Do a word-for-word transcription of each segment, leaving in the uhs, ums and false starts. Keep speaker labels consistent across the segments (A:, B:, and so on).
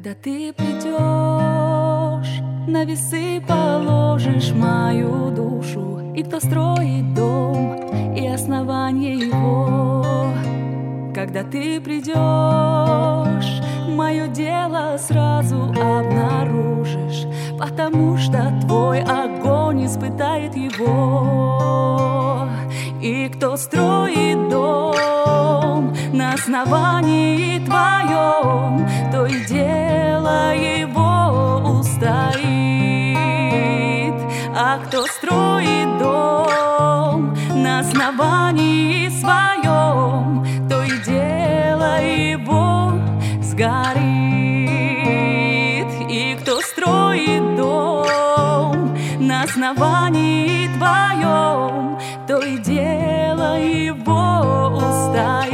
A: Когда ты придешь, на весы положишь мою душу. И кто строит дом и основание его. Когда ты придешь, мое дело сразу обнаружишь, потому что твой огонь испытает его. И кто строит дом на основании твоем, то и дело его устоит. А кто строит дом на основании своем, то и дело его сгорит. И кто строит дом на основании твоем, то и дело его устоит.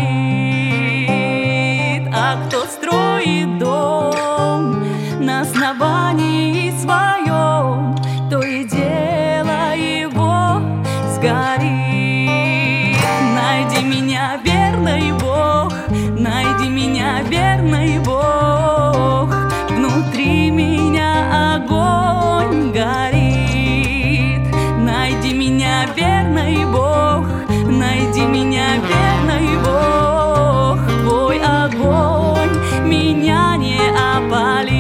A: А кто строит дом на основании своем, то и дело его сгорит. Найди меня, верный Бог, найди меня, верный Бог. Внутри меня огонь горит. Найди меня, верный Бог, найди меня, верный Бог. Твой огонь меня не опалит.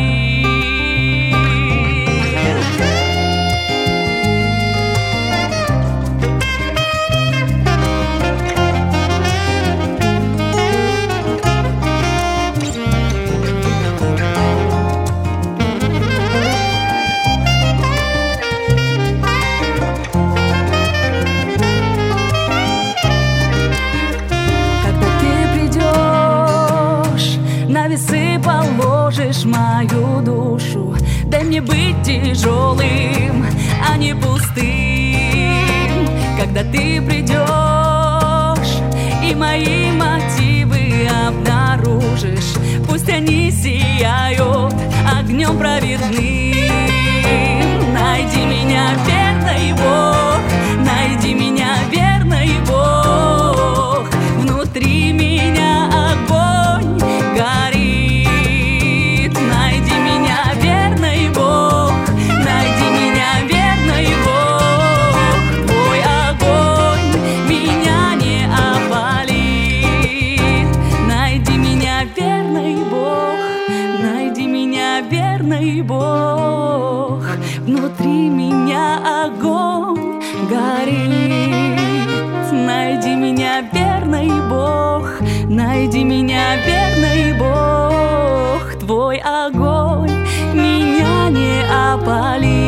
A: На весы положишь мою душу. Дай мне быть тяжелым, а не пустым. Когда ты придешь и мои мотивы обнаружишь, пусть они сияют огнем праведным. Найди меня, верный Бог, найди меня, верный Бог. Внутри меня огонь горит. Найди меня, верный Бог, найди меня, верный Бог. Твой огонь меня не опалит. Найди меня, верный Бог, найди меня, верный Бог. Внутри меня огонь горит. Найди меня, верный Бог, найди меня, верный Бог. Твой огонь меня не опалит.